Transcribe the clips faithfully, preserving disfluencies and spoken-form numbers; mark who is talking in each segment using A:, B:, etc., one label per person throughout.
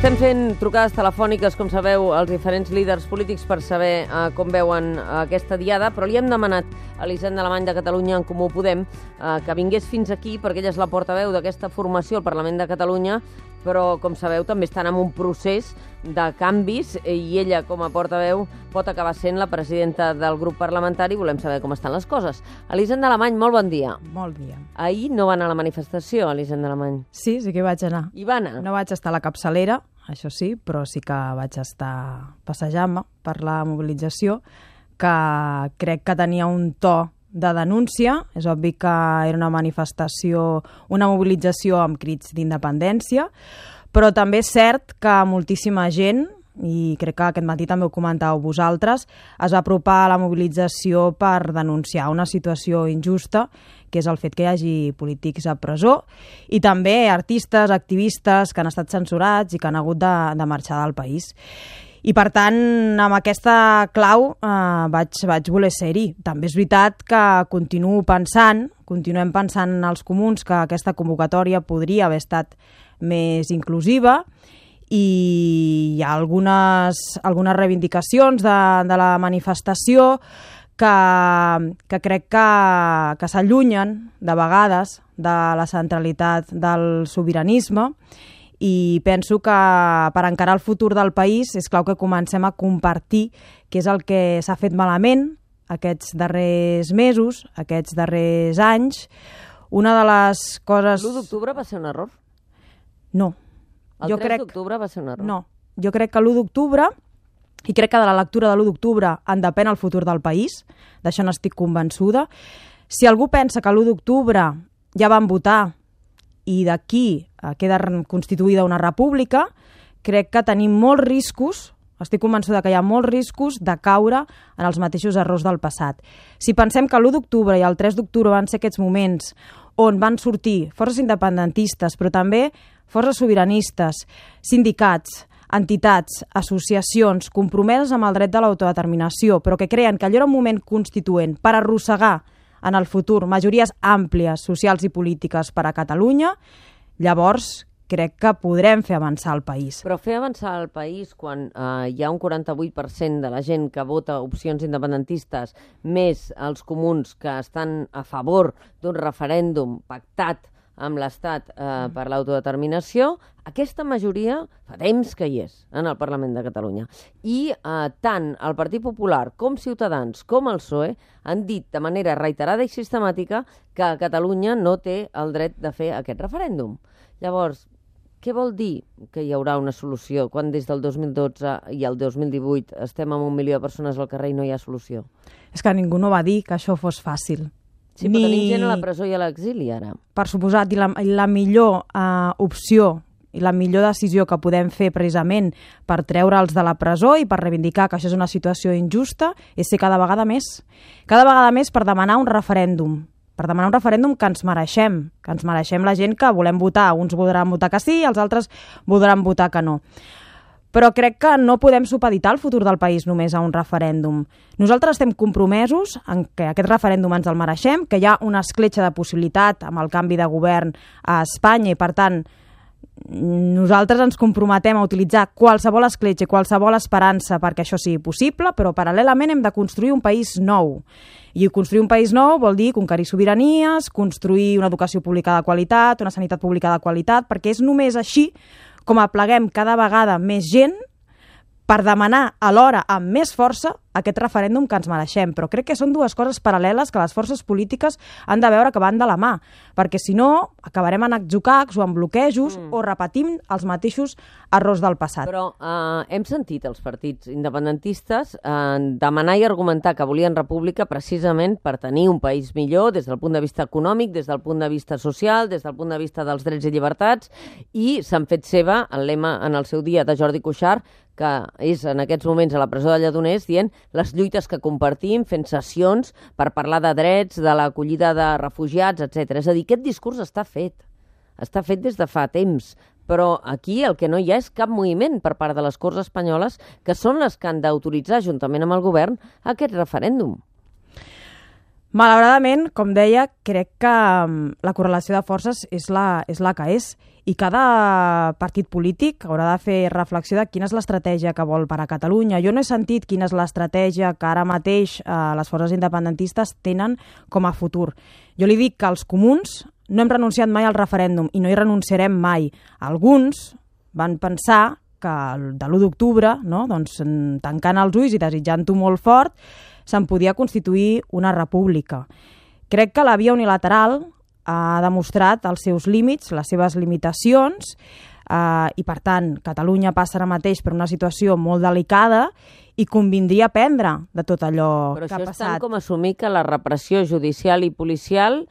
A: Estem fent trucades telefòniques, com sabeu, als diferents líders polítics per saber eh, com veuen aquesta diada, però li hem demanat a l'Hisenda Alemany de Catalunya, en Comú Podem, eh, que vingués fins aquí, perquè ella és la portaveu d'aquesta formació al Parlament de Catalunya, però, com sabeu, també estan en un procés de canvis i ella, com a portaveu, pot acabar sent la presidenta del grup parlamentari. Volem saber com estan les coses. Elisenda Alemany, molt bon dia.
B: Molt dia.
A: Ahir no va anar a la manifestació, Elisenda Alemany.
B: Sí, sí que hi vaig anar.
A: Hi va anar?
B: No vaig estar a la capçalera, això sí, però sí que vaig estar passejant-me per la mobilització, que crec que tenia un to de denúncia. És obvi que era una manifestació, una mobilització amb crits d'independència, però també és cert que moltíssima gent, i crec que aquest matí també ho comentàveu vosaltres, es va apropar a la mobilització per denunciar una situació injusta, que és el fet que hi hagi polítics a presó, i també artistes, activistes que han estat censurats i que han hagut de, de marxar del país. I, per tant, amb aquesta clau eh, vaig, vaig voler ser-hi. També és veritat que continuo pensant, continuem pensant els comuns, que aquesta convocatòria podria haver estat més inclusiva, i hi ha algunes, algunes reivindicacions de, de la manifestació que, que crec que, que s'allunyen de vegades de la centralitat del sobiranisme, i penso que per encarar el futur del país és clau que comencem a compartir què és el que s'ha fet malament aquests darrers mesos, aquests darrers anys. Una de les coses...
A: l'u d'octubre va ser un error?
B: No.
A: El
B: jo
A: tres
B: crec...
A: d'octubre va ser un error?
B: No. Jo crec que l'u d'octubre, i crec que de la lectura de l'u d'octubre en depèn el futur del país, d'això n'estic convençuda. Si algú pensa que l'u d'octubre ja van votar i d'aquí queda constituïda una república, crec que tenim molts riscos, estic convençuda que hi ha molts riscos de caure en els mateixos errors del passat. Si pensem que l'u d'octubre i el tres d'octubre van ser aquests moments on van sortir forces independentistes, però també forces sobiranistes, sindicats, entitats, associacions compromeses amb el dret de l'autodeterminació, però que creien que allò era un moment constituent per arrossegar en el futur majories àmplies, socials i polítiques per a Catalunya, llavors crec que podrem fer avançar el país.
A: Però fer avançar el país quan eh, hi ha un quaranta-vuit per cent de la gent que vota opcions independentistes, més els comuns que estan a favor d'un referèndum pactat amb l'Estat eh, per l'autodeterminació, aquesta majoria fa temps que hi és en el Parlament de Catalunya. I eh, tant el Partit Popular com Ciutadans com el P S O E han dit de manera reiterada i sistemàtica que Catalunya no té el dret de fer aquest referèndum. Llavors, què vol dir que hi haurà una solució quan des del dos mil dotze i el dos mil divuit estem amb un milió de persones al carrer i no hi ha solució?
B: És que ningú no va dir que això fos fàcil.
A: Sí, però Ni... tenim gent a la presó i a l'exili, ara.
B: Per suposat, i la, la millor eh, opció i la millor decisió que podem fer precisament per treure'ls de la presó i per reivindicar que això és una situació injusta és ser cada vegada més. Cada vegada més per demanar un referèndum. Per demanar un referèndum que ens mereixem, que ens mereixem la gent que volem votar. Uns voldran votar que sí, els altres voldran votar que no. Però crec que no podem supeditar el futur del país només a un referèndum. Nosaltres estem compromesos en que aquest referèndum ens el mereixem, que hi ha una escletxa de possibilitat amb el canvi de govern a Espanya i, per tant, nosaltres ens comprometem a utilitzar qualsevol escletxa i qualsevol esperança perquè això sigui possible, però paral·lelament hem de construir un país nou. I construir un país nou vol dir conquerir sobiranies, construir una educació pública de qualitat, una sanitat pública de qualitat, perquè és només així com apleguem cada vegada més gent per demanar alhora amb més força aquest referèndum que ens mereixem. Però crec que són dues coses paral·leles que les forces polítiques han de veure que van de la mà, perquè si no acabarem en atzucacs o en bloquejos mm. o repetim els mateixos errors del passat.
A: Però eh, hem sentit els partits independentistes eh, demanar i argumentar que volien república precisament per tenir un país millor des del punt de vista econòmic, des del punt de vista social, des del punt de vista dels drets i llibertats, i s'han fet seva el lema en el seu dia de Jordi Cuixart, que és en aquests moments a la presó de Lledoners, dient les lluites que compartim, fent sessions per parlar de drets, de l'acollida de refugiats, etcètera. És a dir, aquest discurs està fet. Està fet des de fa temps. Però aquí el que no hi ha és cap moviment per part de les Corts espanyoles, que són les que han d'autoritzar, juntament amb el govern, aquest referèndum.
B: Malauradament, com deia, crec que la correlació de forces és la, és la que és i cada partit polític haurà de fer reflexió de quina és l'estratègia que vol per a Catalunya. Jo no he sentit quina és l'estratègia que ara mateix eh, les forces independentistes tenen com a futur. Jo li dic que els comuns no hem renunciat mai al referèndum i no hi renunciarem mai. Alguns van pensar que de l'u d'octubre, no, doncs, tancant els ulls i desitjant-ho molt fort, se'n podia constituir una república. Crec que la via unilateral ha demostrat els seus límits, les seves limitacions, eh, i per tant Catalunya passa ara mateix per una situació molt delicada i convindria aprendre de tot allò
A: Però
B: que ha
A: passat. Però això és tant
B: passat.
A: com assumir que la repressió judicial i policial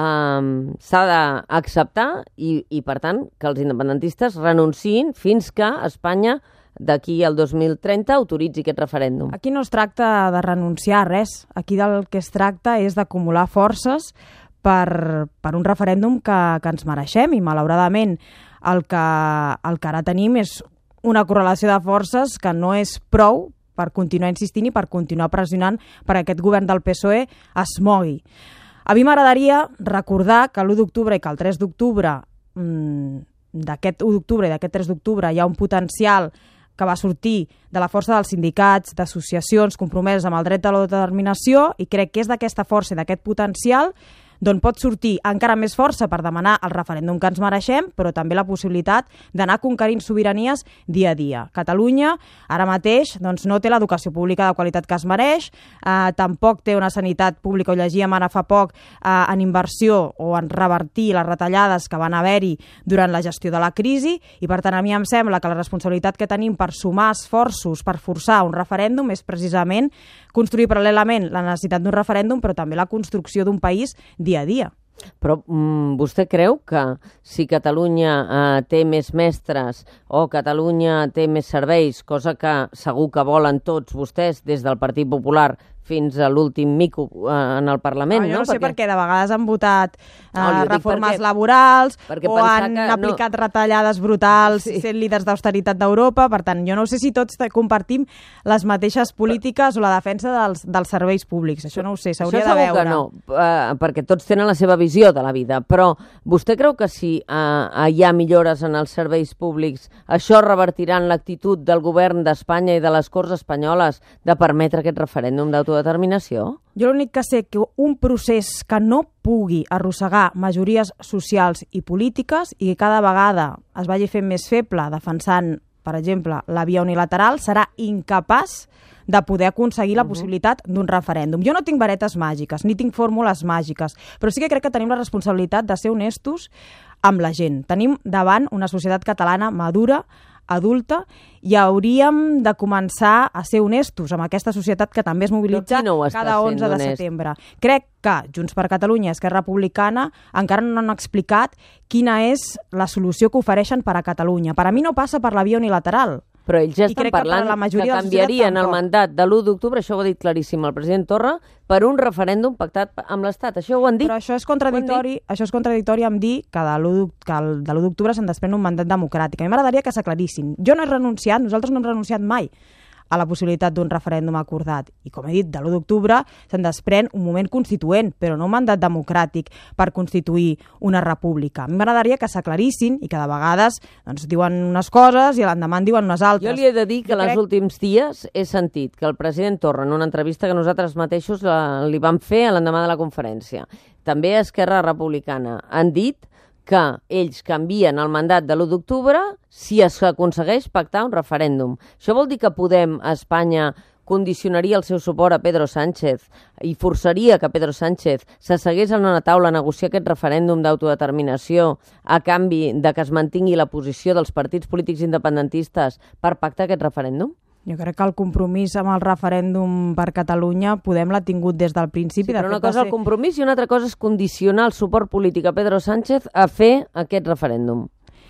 A: Um, s'ha d'acceptar i, i, per tant, que els independentistes renunciïn fins que Espanya d'aquí al dos mil trenta autoritzi aquest referèndum.
B: Aquí no es tracta de renunciar a res. Aquí del que es tracta és d'acumular forces per, per un referèndum que, que ens mereixem i, malauradament, el que, el que ara tenim és una correlació de forces que no és prou per continuar insistint i per continuar pressionant perquè aquest govern del P S O E es mogui. A mi m'agradaria recordar que l'u d'octubre i que el tres d'octubre, mmm, d'aquest u d'octubre i d'aquest tres d'octubre hi ha un potencial que va sortir de la força dels sindicats, d'associacions compromeses amb el dret de l'autodeterminació i crec que és d'aquesta força i d'aquest potencial d'on pot sortir encara més força per demanar el referèndum que ens mereixem, però també la possibilitat d'anar conquerint sobiranies dia a dia. Catalunya ara mateix doncs, no té l'educació pública de qualitat que es mereix, eh, tampoc té una sanitat pública, ho llegíem ara fa poc, eh, en inversió o en revertir les retallades que van haver-hi durant la gestió de la crisi, i per tant a mi em sembla que la responsabilitat que tenim per sumar esforços per forçar un referèndum és precisament construir paral·lelament la necessitat d'un referèndum, però també la construcció d'un país dia a dia.
A: Però mm, vostè creu que si Catalunya eh, té més mestres o Catalunya té més serveis, cosa que segur que volen tots vostès des del Partit Popular fins a l'últim mico eh, en el Parlament,
B: no? Jo no,
A: no
B: sé perquè... per què de vegades han votat eh,
A: no,
B: reformes
A: perquè...
B: laborals
A: perquè
B: o han
A: que...
B: aplicat
A: no.
B: retallades brutals
A: sí.
B: sent líders d'austeritat d'Europa. Per tant, jo no sé si tots compartim les mateixes polítiques o la defensa dels, dels serveis públics. Això no ho sé, s'hauria de veure.
A: Això segur que no, eh, perquè tots tenen la seva visió de la vida, però vostè creu que si eh, hi ha millores en els serveis públics, això revertirà en l'actitud del govern d'Espanya i de les Corts espanyoles de permetre aquest referèndum d'autodeterminació?
B: Jo l'únic que sé que un procés que no pugui arrossegar majories socials i polítiques i que cada vegada es vagi fent més feble defensant, per exemple, la via unilateral, serà incapaç de poder aconseguir la possibilitat d'un referèndum. Jo no tinc varetes màgiques, ni tinc fórmules màgiques, però sí que crec que tenim la responsabilitat de ser honestos amb la gent. Tenim davant una societat catalana madura, adulta, i hauríem de començar a ser honestos amb aquesta societat que també es mobilitza
A: no
B: cada onze de setembre. Crec que Junts per Catalunya i Esquerra Republicana encara no han explicat quina és la solució que ofereixen per a Catalunya. Per a mi no passa per la via unilateral.
A: Però ells ja estan parlant
B: que,
A: que canviarien el mandat de l'u d'octubre, això ho ha dit claríssim el president Torra, per un referèndum pactat amb l'Estat. Això ho han dit.
B: Però això és contradictori, això és contradictori amb dir que de l'u d'octubre se'n desprèn un mandat democràtic. A mi m'agradaria que s'aclarissin. Jo no he renunciat, nosaltres no hem renunciat mai a la possibilitat d'un referèndum acordat. I, com he dit, de l'u d'octubre se'n desprèn un moment constituent, però no un mandat democràtic per constituir una república. A mi m'agradaria que s'aclarissin i que de vegades doncs, diuen unes coses i l'endemà en diuen unes altres.
A: Jo li he de dir que els crec... últims dies he sentit que el president Torra, en una entrevista que nosaltres mateixos la, li vam fer a l'endemà de la conferència, també a Esquerra Republicana, han dit que ells canvien el mandat de l'u d'octubre si es aconsegueix pactar un referèndum. Això vol dir que Podem, a Espanya, condicionaria el seu suport a Pedro Sánchez i forçaria que Pedro Sánchez s'assegués en una taula a negociar aquest referèndum d'autodeterminació a canvi de que es mantingui la posició dels partits polítics independentistes per pactar aquest referèndum?
B: Jo crec que el compromís amb el referèndum per Catalunya Podem l'ha tingut des del principi.
A: Sí, però una cosa és el compromís i una altra cosa és condicionar el suport polític a Pedro Sánchez a fer aquest referèndum.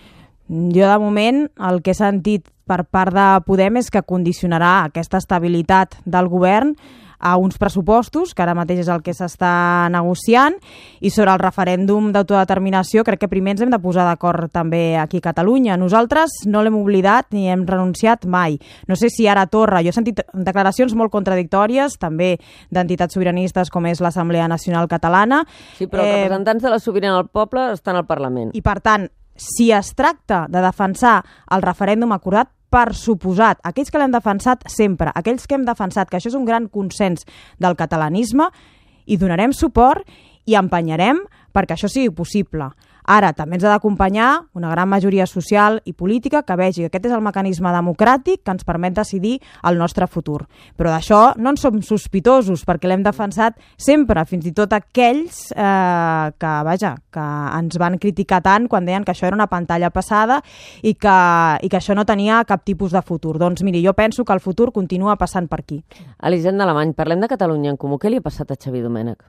B: Jo, de moment, el que he sentit per part de Podem és que condicionarà aquesta estabilitat del govern a uns pressupostos, que ara mateix és el que s'està negociant, i sobre el referèndum d'autodeterminació crec que primer ens hem de posar d'acord també aquí a Catalunya. Nosaltres no l'hem oblidat ni hem renunciat mai. No sé si ara Torra... Jo he sentit declaracions molt contradictòries, també d'entitats sobiranistes com és l'Assemblea Nacional Catalana.
A: Sí, però els eh... representants de la sobirania del poble estan al Parlament.
B: I per tant, si es tracta de defensar el referèndum acordat, per suposat, aquells que l'hem defensat sempre, aquells que hem defensat que això és un gran consens del catalanisme, hi donarem suport i empenyarem perquè això sigui possible. Ara, també ens ha d'acompanyar una gran majoria social i política que vegi que aquest és el mecanisme democràtic que ens permet decidir el nostre futur. Però d'això no en som sospitosos perquè l'hem defensat sempre, fins i tot aquells eh, que, vaja, que ens van criticar tant quan deien que això era una pantalla passada i que, i que això no tenia cap tipus de futur. Doncs miri, jo penso que el futur continua passant per aquí.
A: Elisenda Alemany, parlem de Catalunya en Comú. Què li ha passat a Xavier Domènech?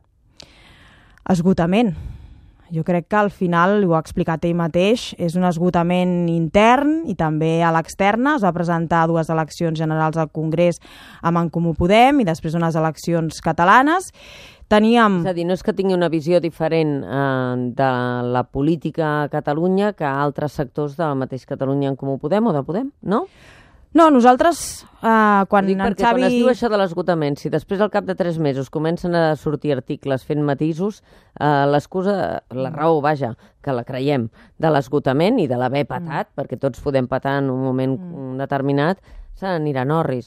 B: Esgotament. Jo crec que al final, ho ha explicat ell mateix, és un esgotament intern i també a l'externa. Es va presentar dues eleccions generals al Congrés amb En Comú Podem i després unes eleccions catalanes. Teníem...
A: És a dir, no és que tingui una visió diferent eh, de la política a Catalunya que a altres sectors del mateix Catalunya En Comú Podem o de Podem, no?
B: No, nosaltres, eh, quan
A: Dic
B: en
A: perquè
B: Xavi...
A: quan es diu això de l'esgotament, si després al cap de tres mesos comencen a sortir articles fent matisos, eh, l'excusa, la raó, vaja, que la creiem, de l'esgotament i de l'haver patat, mm. perquè tots podem patar en un moment mm. determinat, se n'anirà Norris.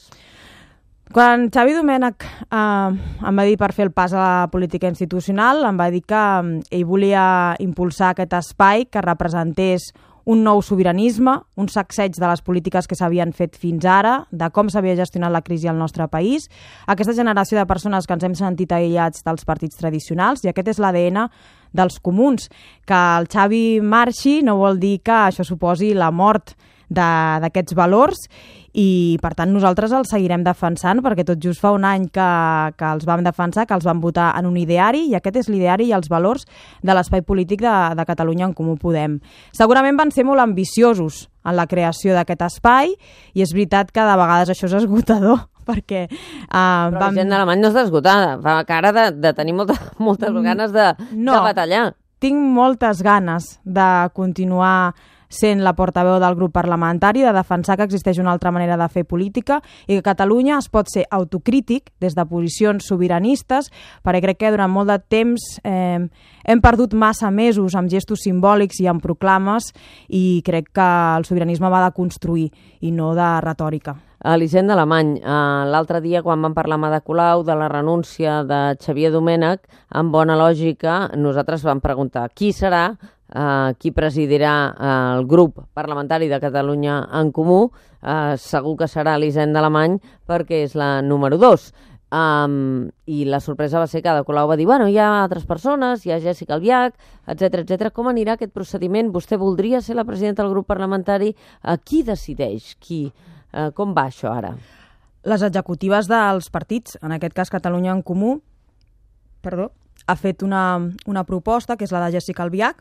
B: Quan Xavi Domènech eh, em va dir per fer el pas a la política institucional, em va dir que ell volia impulsar aquest espai que representés un nou sobiranisme, un sacseig de les polítiques que s'havien fet fins ara, de com s'havia gestionat la crisi al nostre país, aquesta generació de persones que ens hem sentit aïllats dels partits tradicionals, i aquest és l'A D N dels comuns. Que el Xavi marxi no vol dir que això suposi la mort d'aquests valors, i per tant nosaltres els seguirem defensant perquè tot just fa un any que, que els vam defensar, que els vam votar en un ideari, i aquest és l'ideari i els valors de l'espai polític de, de Catalunya En Comú Podem. Segurament van ser molt ambiciosos en la creació d'aquest espai i és veritat que de vegades això és esgotador perquè... Uh,
A: Però
B: vam...
A: la gent d'Alemany no està esgotada, fa cara de, de tenir molta, moltes ganes de,
B: no,
A: de batallar.
B: Tinc moltes ganes de continuar sent la portaveu del grup parlamentari, de defensar que existeix una altra manera de fer política i que Catalunya es pot ser autocrític des de posicions sobiranistes, perquè crec que durant molt de temps eh, hem perdut massa mesos amb gestos simbòlics i amb proclames, i crec que el sobiranisme va de construir i no de retòrica.
A: Elisenda Alemany, eh, l'altre dia quan vam parlar amb Ada Colau de la renúncia de Xavier Domènech, amb bona lògica, nosaltres vam preguntar qui serà Uh, qui presidirà uh, el grup parlamentari de Catalunya En Comú. Uh, segur que serà Elisenda Alemany perquè és la número dos. Um, I la sorpresa va ser que Ada Colau va dir bueno, hi ha altres persones, hi ha Jessica Albiach, etcètera, etcètera. Com anirà aquest procediment? Vostè voldria ser la presidenta del grup parlamentari? Uh, qui decideix? Qui? Uh, com va això ara?
B: Les executives dels partits, en aquest cas Catalunya En Comú, perdó, ha fet una, una proposta que és la de Jessica Albiach,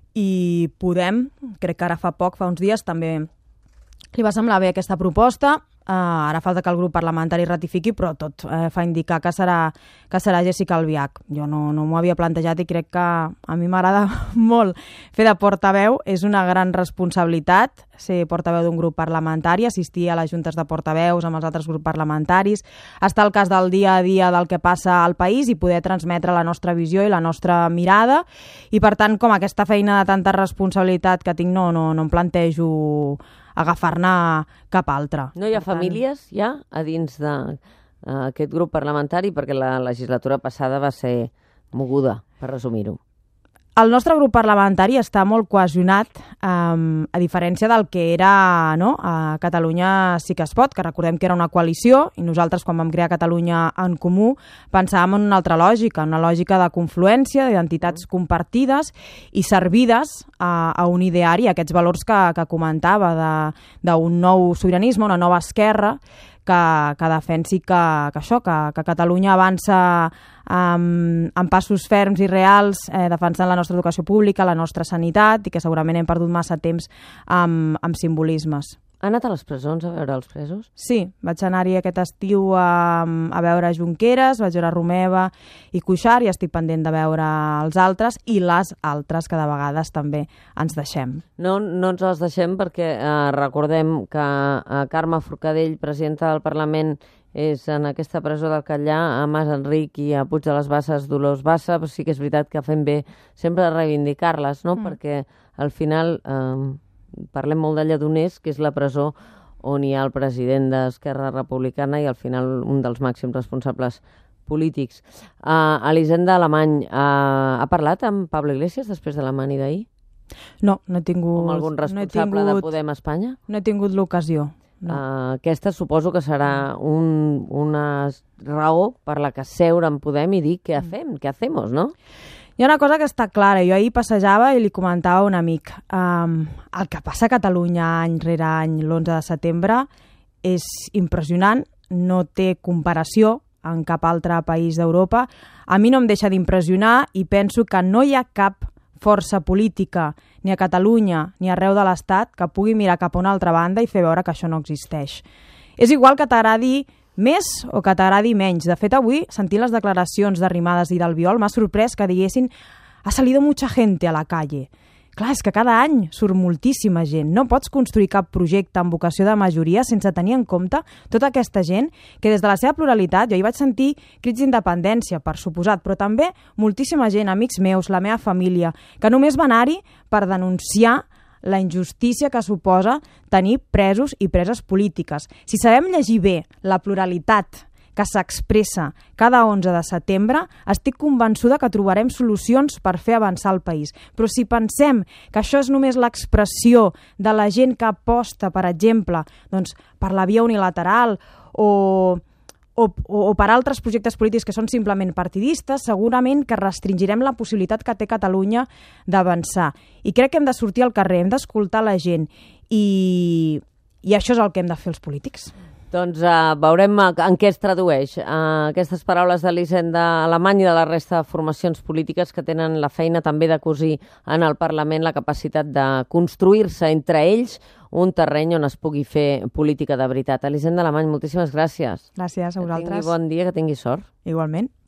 B: i Podem, crec que ara fa poc, fa uns dies, també li va semblar bé aquesta proposta. Uh, ara falta que el grup parlamentari ratifiqui, però tot uh, fa indicar que serà, que serà Jessica Albiach. Jo no, no m'ho havia plantejat i crec que a mi m'agrada molt fer de portaveu. És una gran responsabilitat ser portaveu d'un grup parlamentari, assistir a les juntes de portaveus amb els altres grups parlamentaris, estar al cas del dia a dia del que passa al país i poder transmetre la nostra visió i la nostra mirada. I per tant, com aquesta feina de tanta responsabilitat que tinc, no, no, no em plantejo agafar-ne cap altra.
A: No hi ha famílies ja a dins d'aquest grup parlamentari? Perquè la legislatura passada va ser moguda, per resumir-ho.
B: El nostre grup parlamentari està molt cohesionat, um, a diferència del que era, no? A Catalunya Sí que es pot, que recordem que era una coalició, i nosaltres quan vam crear Catalunya En Comú pensàvem en una altra lògica, una lògica de confluència, d'identitats compartides i servides a, a un ideari, a aquests valors que, que comentava, d'un nou sobiranisme, una nova esquerra, que, que defensi que, que això, que, que Catalunya avança amb, amb passos ferms i reals, eh, defensant la nostra educació pública, la nostra sanitat, i que segurament hem perdut massa temps amb, amb simbolismes.
A: Ha anat a les presons a veure els presos?
B: Sí, vaig anar-hi aquest estiu a, a veure Junqueras, vaig veure Romeva i Cuixart i estic pendent de veure els altres i les altres que de vegades també ens deixem.
A: No, no ens les deixem perquè eh, recordem que eh, Carme Forcadell, presidenta del Parlament, és en aquesta presó del Catllar, a Mas Enric i a Puig de les Basses, Dolors Bassa, però sí que és veritat que fem bé sempre de reivindicar-les, no? Mm. Perquè al final... Eh, parlem molt de Lledoners, que és la presó on hi ha el president d'Esquerra Republicana i al final un dels màxims responsables polítics. Uh, Elisenda Alemany, uh, ha parlat amb Pablo Iglesias després de la mani d'ahir?
B: No, no he tingut...
A: Com algun responsable
B: no tingut,
A: de Podem Espanya?
B: No he tingut l'ocasió. No.
A: Uh, aquesta suposo que serà un, una raó per la que seure en Podem i dir què fem, què hacemos, no?
B: Hi ha una cosa que està clara. Jo ahir passejava i li comentava a un amic. Um, el que passa a Catalunya any rere any, l'onze de setembre, és impressionant, no té comparació en cap altre país d'Europa. A mi no em deixa d'impressionar i penso que no hi ha cap força política, ni a Catalunya ni arreu de l'Estat, que pugui mirar cap a una altra banda i fer veure que això no existeix. És igual que t'agradi més o que t'agradi menys. De fet, avui, sentint les declaracions d'Arrimadas i d'Albiol, m'ha sorprès que diguessin «ha salido mucha gente a la calle». Clar, és que cada any surt moltíssima gent. No pots construir cap projecte amb vocació de majoria sense tenir en compte tota aquesta gent que des de la seva pluralitat, jo hi vaig sentir crits d'independència, per suposat, però també moltíssima gent, amics meus, la meva família, que només va anar-hi per denunciar la injustícia que suposa tenir presos i preses polítiques. Si sabem llegir bé la pluralitat que s'expressa cada onze de setembre, estic convençuda que trobarem solucions per fer avançar el país. Però si pensem que això és només l'expressió de la gent que aposta, per exemple, doncs, per la via unilateral o... O, o per altres projectes polítics que són simplement partidistes, segurament que restringirem la possibilitat que té Catalunya d'avançar. I crec que hem de sortir al carrer, hem d'escoltar la gent i, i això és el que hem de fer els polítics.
A: Doncs uh, veurem en què es tradueix uh, aquestes paraules d'Elisenda Alemany i de la resta de formacions polítiques que tenen la feina també de cosir en el Parlament la capacitat de construir-se entre ells un terreny on es pugui fer política de veritat. Elisenda Alemany, moltíssimes gràcies.
B: Gràcies a vosaltres.
A: Que tingui bon dia, que tingui sort.
B: Igualment.